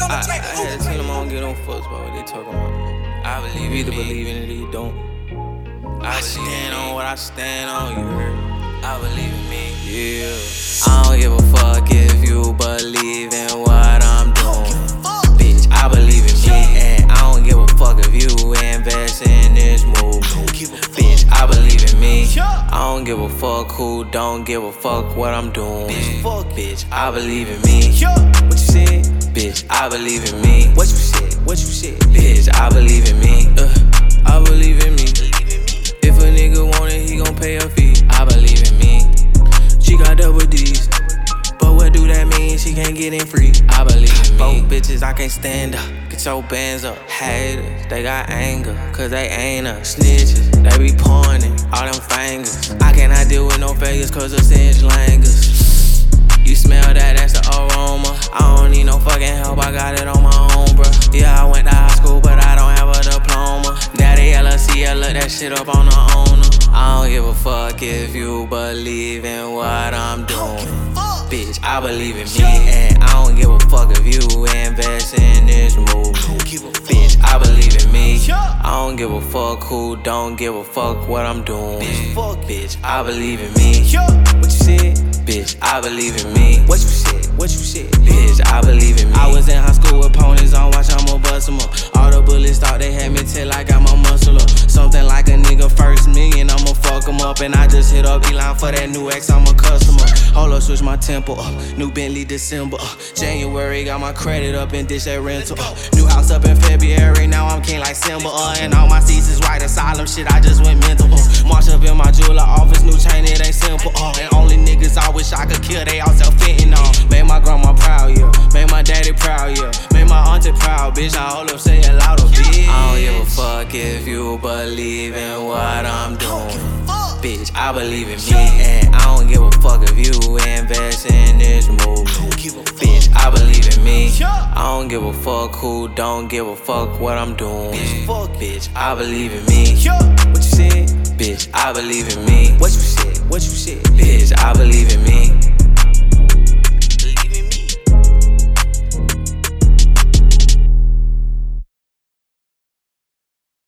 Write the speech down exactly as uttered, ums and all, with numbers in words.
I, I had to tell them I don't get no fucks about what they talking about. I believe you either believe in it or you don't. I stand on what I stand on, you heard? I believe in me, yeah. I don't give a fuck if you believe in what I'm doing. Bitch, I believe in me, and I don't give a fuck if you invest in this movement. Bitch, I believe in me. I don't give a fuck who don't give a fuck what I'm doing. Bitch, I believe in me. What you said? Bitch, I believe in me. What you said? What you said? Bitch, I believe in me. Uh, I believe in me. If a nigga want it, he gon' pay a fee. I believe in me. She got double D's, but what do that mean? She can't get in free. I believe in me. Both bitches, I can't stand up. Get your bands up. Haters, they got anger, cause they ain't us. Snitches, they be pointing all them fingers. I cannot deal with no failures, cause of cinch langers. You smell that, that's the aroma. I don't need no fucking help, I got it on my own, bruh. Yeah, I went to high school, but I don't have a diploma. Daddy L L C, I look that shit up on the owner. I don't give a fuck if you believe in what I'm doing. Bitch, I believe in me, and I don't give a fuck if you invest in this movement. Bitch, I believe in me. I don't give a fuck who don't give a fuck what I'm doing. Bitch, I believe in me. What you said? Bitch, I believe in me. What you said? What you said? Bitch, I believe in me. I was in high school with ponies on, watch I'ma bust them up. All the bullets thought they had me till I got my muscle up. Something like a nigga first million, I'ma fuck him up. And I just hit up E-Line for that new X, I'm a customer. Hold up, switch my tempo up. New Bentley December uh. January, got my credit up and dish that rental uh. New house up in February, now I'm king like Simba uh. And all my seats is white, asylum shit, I just went mental uh. March up in my jeweler office, new chain, it ain't simple uh. And only niggas I wish I could kill, they all self-fitting on. Made my grandma proud, yeah. Made my daddy proud, yeah. Made my auntie proud, bitch. I hold up, say it louder, bitch. I don't give a fuck if you believe in what I'm doing. Bitch, I believe in me, and I don't give a fuck if you invest in this movement. Bitch, I believe in me. I don't give a fuck who don't give a fuck what I'm doing. Bitch, I believe in me. What you said? Bitch, I believe in me. What you said? What you said? Bitch, I believe in me.